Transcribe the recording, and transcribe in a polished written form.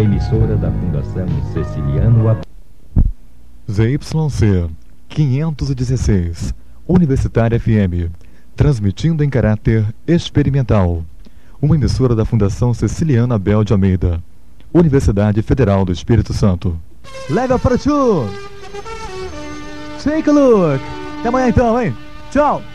emissora da Fundação Ceciliano Abel. ZYC 516, Universitária FM, transmitindo em caráter experimental. Uma emissora da Fundação Ceciliano Abel de Almeida, Universidade Federal do Espírito Santo. Leve a para Take a look. Até amanhã então, hein? Tchau.